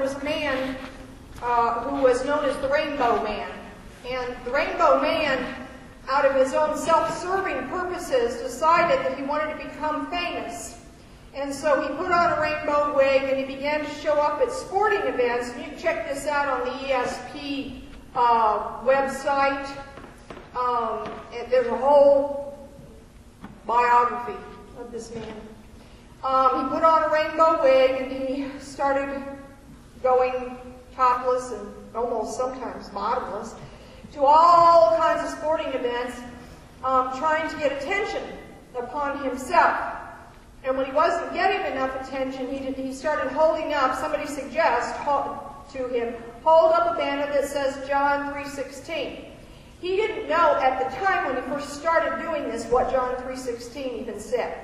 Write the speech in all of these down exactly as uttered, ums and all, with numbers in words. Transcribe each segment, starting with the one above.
was a man uh, who was known as the Rainbow Man. And the Rainbow Man, out of his own self-serving purposes, decided that he wanted to become famous. And so he put on a rainbow wig and he began to show up at sporting events. And you can check this out on the E S P uh, website. Um, there's a whole biography of this man. Um, he put on a rainbow wig and he started going topless and almost sometimes bottomless to all kinds of sporting events, um, trying to get attention upon himself. And when he wasn't getting enough attention, he, did, he started holding up, somebody suggests to him, hold up a banner that says John three sixteen. He didn't know at the time when he first started doing this what John three sixteen even said.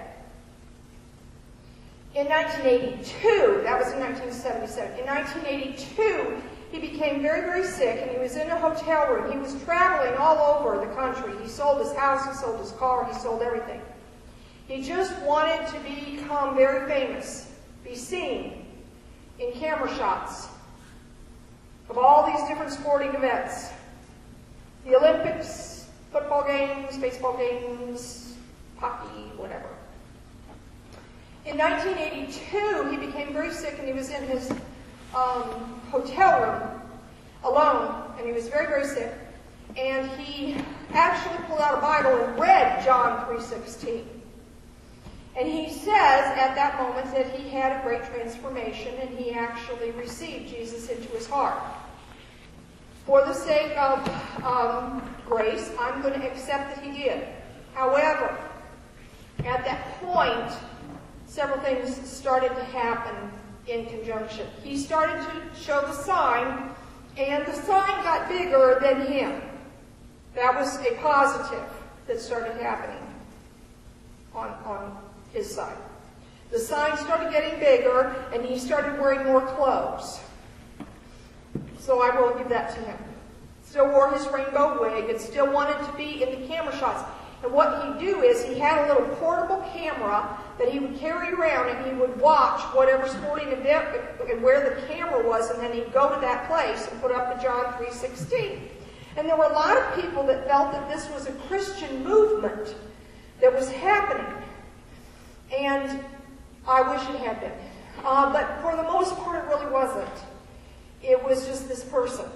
In nineteen eighty-two, that was in nineteen seventy-seven, in nineteen eighty-two, he became very, very sick, and he was in a hotel room. He was traveling all over the country. He sold his house, he sold his car, he sold everything. He just wanted to become very famous, be seen in camera shots of all these different sporting events. The Olympics, football games, baseball games, hockey, whatever. In nineteen eighty-two, he became very sick, and he was in his um, hotel room alone, and he was very, very sick. And he actually pulled out a Bible and read John three sixteen. And he says at that moment that he had a great transformation, and he actually received Jesus into his heart. For the sake of um, grace, I'm going to accept that he did. However, at that point, several things started to happen in conjunction. He started to show the sign, and the sign got bigger than him. That was a positive that started happening on, on his side. The sign started getting bigger, and he started wearing more clothes. So I will give that to him. Still wore his rainbow wig and still wanted to be in the camera shots. And what he'd do is he had a little portable camera that he would carry around, and he would watch whatever sporting event and where the camera was, and then he'd go to that place and put up the John three sixteen. And there were a lot of people that felt that this was a Christian movement that was happening. And I wish it had been. Uh, but for the most part, it really wasn't. It was just this person.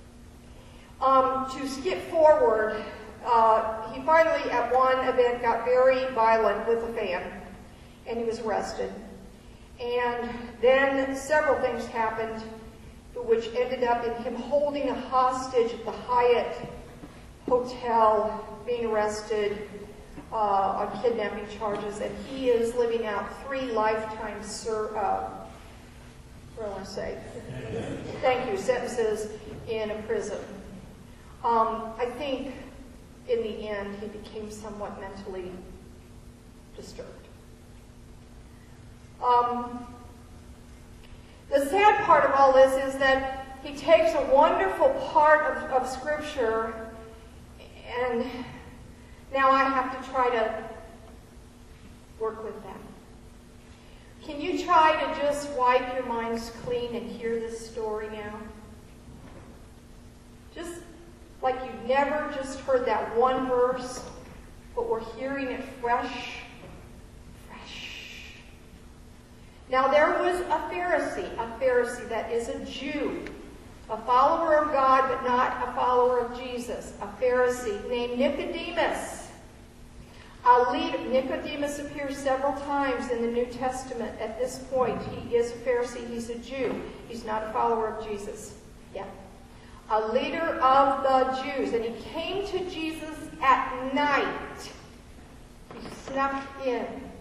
Um, to skip forward, uh, he finally at one event got very violent with a fan, and he was arrested. And then several things happened, which ended up in him holding a hostage at the Hyatt Hotel, being arrested uh, on kidnapping charges, and he is living out three lifetime ser- uh, what do I want to say? Thank you, sentences in a prison. Um, I think in the end he became somewhat mentally disturbed. Um, the sad part of all this is that he takes a wonderful part of, of Scripture, and now I have to try to work with that. Can you try to just wipe your minds clean and hear this story now? Just like you've never just heard that one verse, but we're hearing it fresh, fresh. Now there was a Pharisee, a Pharisee that is a Jew, a follower of God but not a follower of Jesus, a Pharisee named Nicodemus. A leader, Nicodemus appears several times in the New Testament. At this point, he is a Pharisee, he's a Jew. He's not a follower of Jesus. Yeah. A leader of the Jews. And he came to Jesus at night. He snuck in.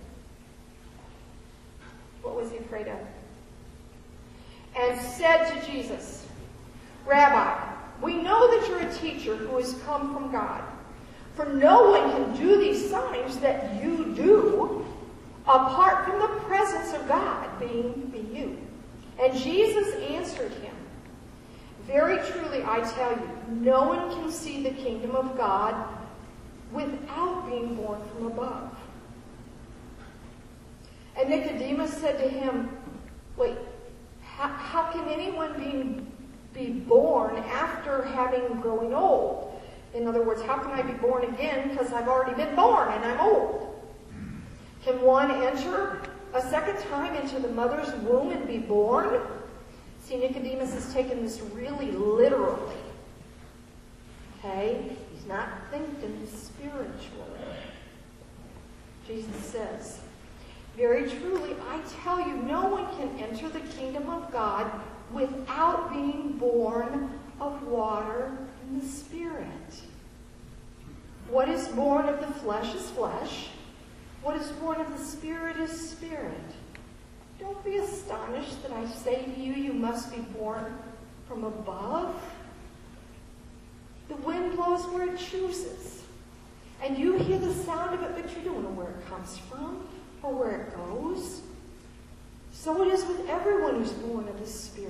What was he afraid of? And said to Jesus, Rabbi, we know that you're a teacher who has come from God. For no one can do these signs that you do apart from the presence of God being, being you. And Jesus answered him, very truly I tell you, no one can see the kingdom of God without being born from above. And Nicodemus said to him, wait, how, how can anyone be, be born after having growing old? In other words, how can I be born again because I've already been born and I'm old? Can one enter a second time into the mother's womb and be born? See, Nicodemus has taken this really literally. Okay? He's not thinking spiritually. Jesus says, very truly, I tell you, no one can enter the kingdom of God without being born of water and the Spirit. What is born of the flesh is flesh. What is born of the Spirit is spirit. Don't be astonished that I say to you, you must be born from above. The wind blows where it chooses, and you hear the sound of it, but you don't know where it comes from or where it goes. So it is with everyone who's born of the Spirit.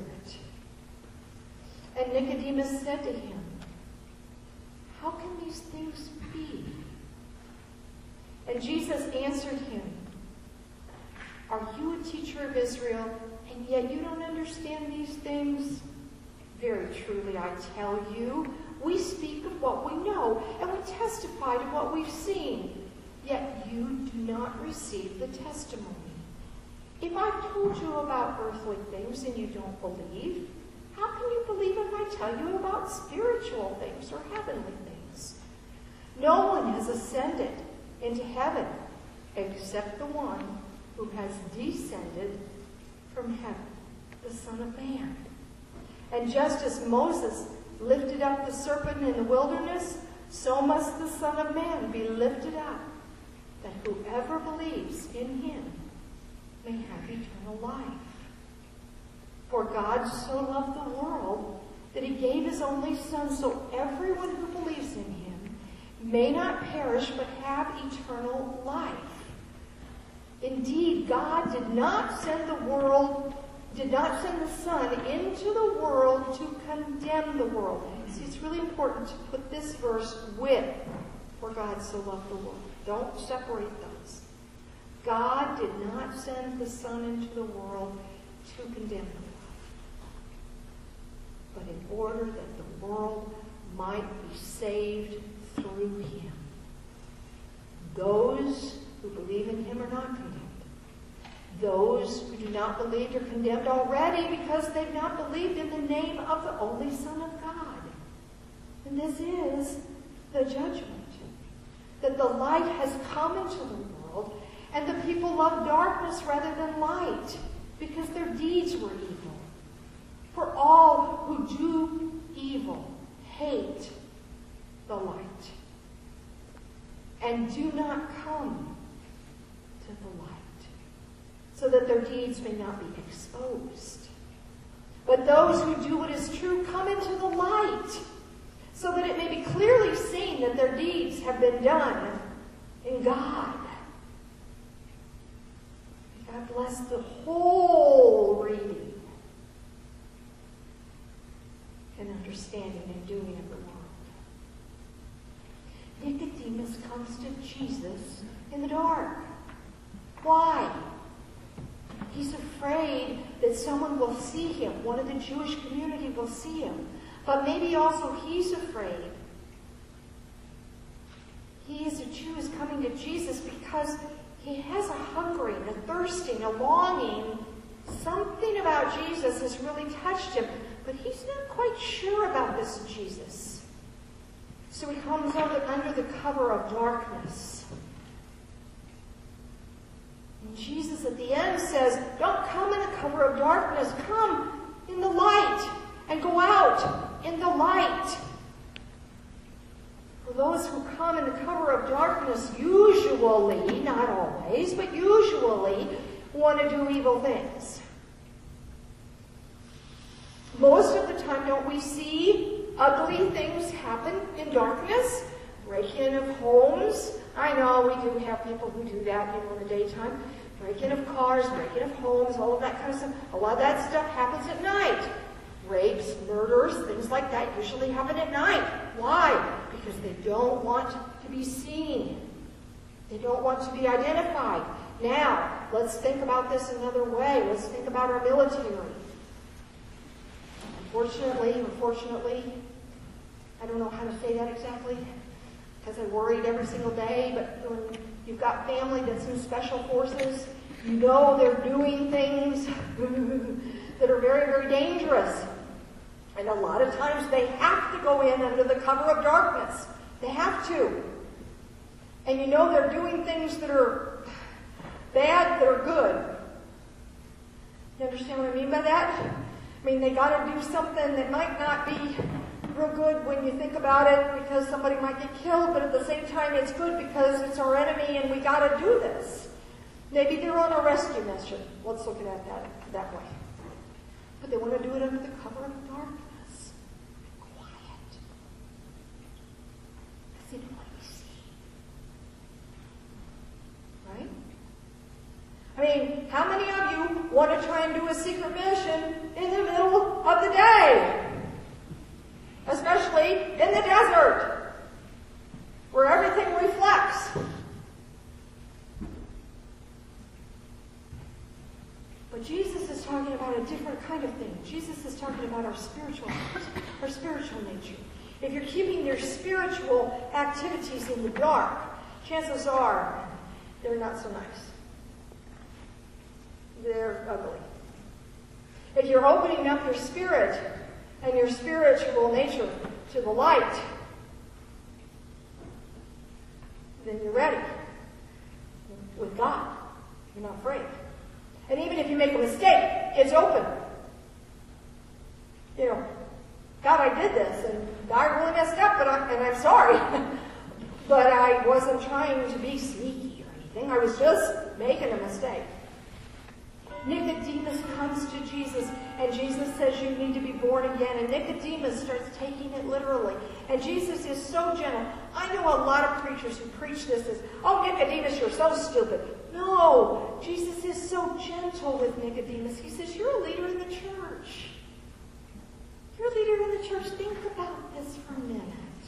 And Nicodemus said to him, how can these things be? And Jesus answered him, are you a teacher of Israel, and yet you don't understand these things? Very truly, I tell you, we speak of what we know, and we testify to what we've seen, yet you do not receive the testimony. If I've told you about earthly things and you don't believe, how can you believe if I tell you about spiritual things or heavenly things? No one has ascended into heaven except the one who has descended from heaven, the Son of Man. And just as Moses lifted up the serpent in the wilderness, so must the Son of Man be lifted up, that whoever believes in him may have eternal life. For God so loved the world that he gave his only Son, so everyone who believes in him may not perish but have eternal life. Indeed, God did not send the world, did not send the Son into the world to condemn the world. See, it's really important to put this verse with, for God so loved the world. Don't separate those. God did not send the Son into the world to condemn the world, but in order that the world might be saved through him. Those who believe in him are not condemned. Those who do not believe are condemned already because they've not believed in the name of the only Son of God. And this is the judgment, that the light has come into the world, and the people love darkness rather than light, because their deeds were evil. For all who do evil hate the light, and do not come to the light, so that their deeds may not be exposed. But those who do what is true come into the light, so that it may be clearly seen that their deeds have been done in God. God bless the whole reading and understanding and doing of the word. Nicodemus comes to Jesus in the dark. Why? He's afraid that someone will see him. One of the Jewish community will see him. But maybe also he's afraid. He as a Jew is coming to Jesus because he has a hungering, a thirsting, a longing. Something about Jesus has really touched him, but he's not quite sure about this Jesus. So he comes under the cover of darkness. And Jesus at the end says, don't come in the cover of darkness. Come in the light and go out in the light. For those who come in the cover of darkness usually, not always, but usually want to do evil things. Most of the time, don't we see ugly things happen in darkness? Break-in of homes. I know we do have people who do that, you know, in the daytime. Break-in of cars, break-in of homes, all of that kind of stuff. A lot of that stuff happens at night. Rapes, murders, things like that usually happen at night. Why? Because they don't want to be seen. They don't want to be identified. Now, let's think about this another way. Let's think about our military. Fortunately, unfortunately, I don't know how to say that exactly, because I worried every single day, but when you've got family that's in special forces, you know they're doing things that are very, very dangerous. And a lot of times they have to go in under the cover of darkness. They have to. And you know they're doing things that are bad, that are good. You understand what I mean by that? I mean, they got to do something that might not be real good when you think about it, because somebody might get killed, but at the same time it's good because it's our enemy and we got to do this. Maybe they're on a rescue mission. Let's look at it that, that way. But they want to do it under the cover of darkness. Quiet. Because they don't want to be seen. Right? I mean, how many of you want to try and do a secret mission in the middle of the day? Especially in the desert, where everything reflects. But Jesus is talking about a different kind of thing. Jesus is talking about our spiritual heart, our spiritual nature. If you're keeping your spiritual activities in the dark, chances are they're not so nice. They're ugly. If you're opening up your spirit and your spiritual nature to the light, then you're ready. With God, you're not afraid. And even if you make a mistake, it's open. You know, God, I did this, and I really messed up, but I'm, and I'm sorry. But I wasn't trying to be sneaky or anything. I was just making a mistake. Nicodemus comes to Jesus, and Jesus says you need to be born again. And Nicodemus starts taking it literally. And Jesus is so gentle. I know a lot of preachers who preach this as, oh, Nicodemus, you're so stupid. No, Jesus is so gentle with Nicodemus. He says, you're a leader in the church. You're a leader in the church. Think about this for a minute.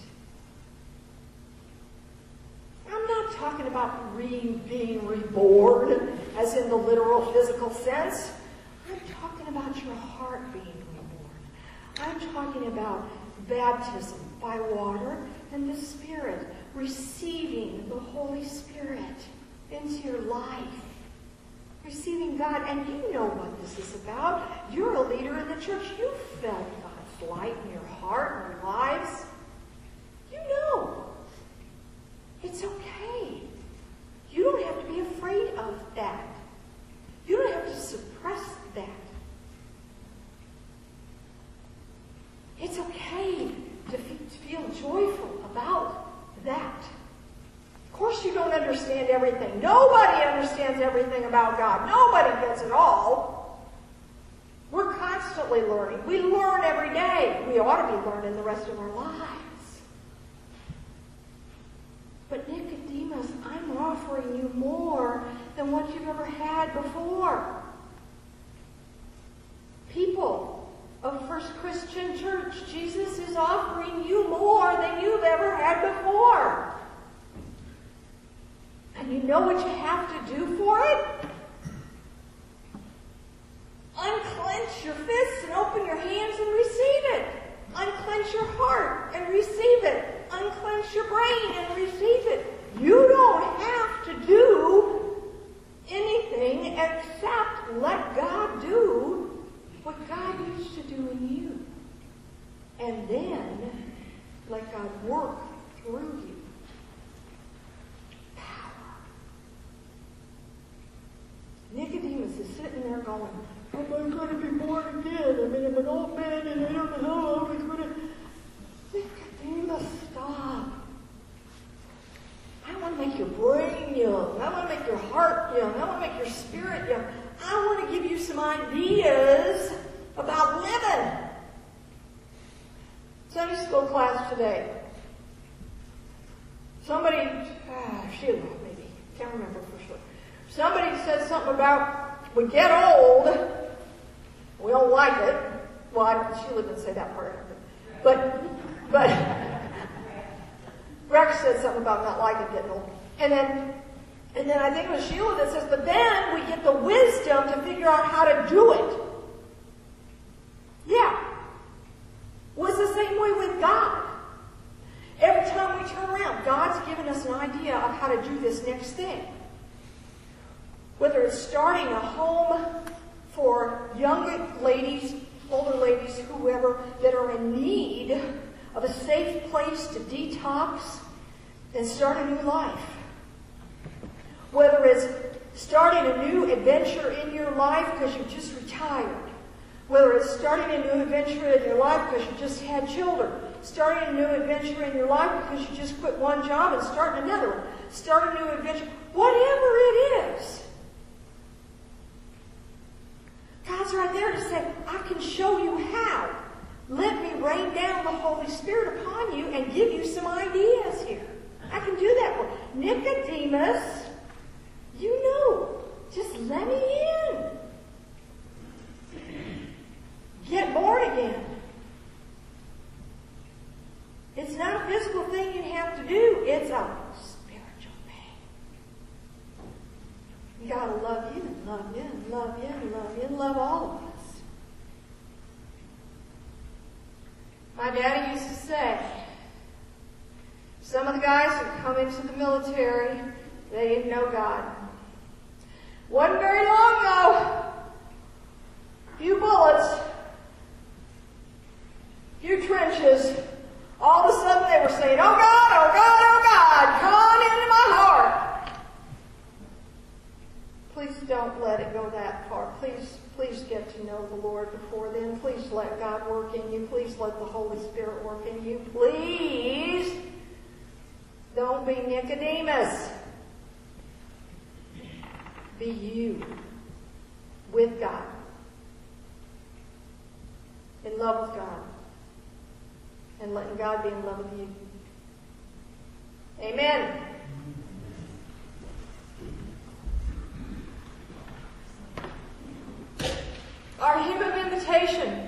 I'm not talking about re- being reborn, as in the literal physical sense. I'm talking about your heart being reborn. I'm talking about baptism by water and the Spirit, receiving the Holy Spirit into your life. Receiving God, and you know what this is about. You're a leader in the church. You felt God's light in your heart and your lives. You know. It's okay. You don't have to be afraid of that. You don't have to suppress that. It's okay to, f- to feel joyful about that. Of course you don't understand everything. Nobody understands everything about God. Nobody gets it all. We're constantly learning. We learn every day. We ought to be learning the rest of our lives. But Nicodemus, I'm offering you more than what you've ever had before. People of First Christian Church, Jesus is offering you more than you've ever had before. And you know what you have to do for it? Unclench your fists and open your hands and receive it. Unclench your heart and receive it. Unclench your brain and receive it. You don't have to do anything except let God do what God needs to do in you. And then let God work through you. Power. Nicodemus is sitting there going, am I going to be born again? I mean, I'm an old man and I don't know how I was going to... Nicodemus, stop. I want to make your brain young. I want to make your heart young. I want to make your spirit young. I want to give you some ideas about living. Sunday school class today. Somebody, ah, Sheila maybe, can't remember for sure. Somebody said something about, we get old, we don't like it. Well, I, Sheila didn't say that part of it. But, but, Rex said something about not liking getting old. And then, and then I think it was Sheila that says, but then we get the wisdom to figure out how to do it. Yeah. how to do this next thing. Whether it's starting a home for young ladies, older ladies, whoever, that are in need of a safe place to detox and start a new life. Whether it's starting a new adventure in your life because you just retired. Whether it's starting a new adventure in your life because you just had children. Starting a new adventure in your life because you just quit one job and starting another one. Start a new adventure. Whatever it is. God's right there to say, I can show you how. Let me rain down the Holy Spirit upon you and give you some ideas here. I can do that for you. Nicodemus, you know, just let me in. Get born again. It's not a physical thing you have to do. It's a spiritual thing. You gotta love you and love you and love you and love you and love all of us. My daddy used to say, some of the guys who come into the military, they didn't know God. Wasn't very long ago. Few bullets, few trenches. All of a sudden they were saying, oh God, oh God, oh God, come on into my heart. Please don't let it go that far. Please, please get to know the Lord before then. Please let God work in you. Please let the Holy Spirit work in you. Please don't be Nicodemus. Be you with God. In love with God. And letting God be in love with you. Amen. Our hymn of invitation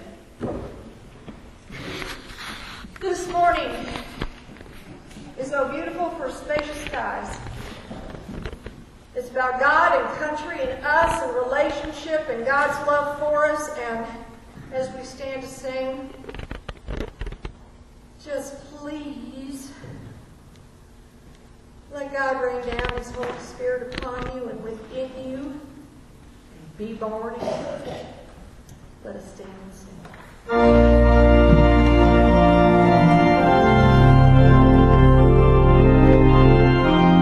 this morning is "O Beautiful for Spacious Skies." It's about God and country and us and relationship and God's love for us. And as we stand to sing, just please let God rain down His Holy Spirit upon you and within you. Be born again. Let us stand and sing.